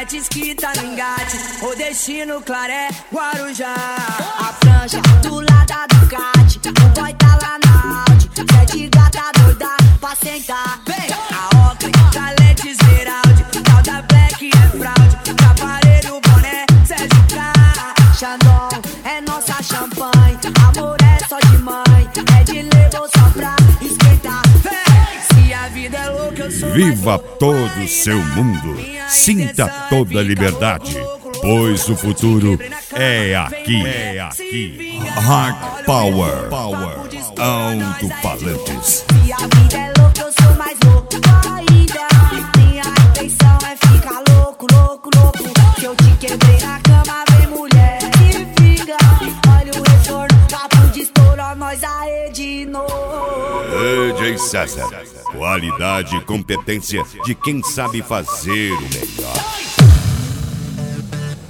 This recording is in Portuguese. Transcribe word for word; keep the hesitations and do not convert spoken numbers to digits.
Paletes que tá no engate, o destino Claré, Guarujá. A prancha do lado da Ducati, o boy tá lá na Audi. Sete gata doida pra sentar. A Oca, Calete Esmeralda, tal da Black é fraude. Cavaleiro, boné, Sérgio K. Xandão é nossa champanhe, amor é só de mãe. É de levo só pra esquentar. Se a vida é louca, eu sou. Viva todo o seu mundo, sinta toda a liberdade, pois o futuro é aqui, é aqui. Hard Power, Power, Alto-Falantes. Se a vida é louca, eu sou mais louco ainda. Minha intenção é ficar louco, louco, louco. Se eu te quebrei na cama, vem mulher, se vinga. Olha o retorno, papo de estouro, nós aê de novo. D J César, qualidade e competência de quem sabe fazer o melhor.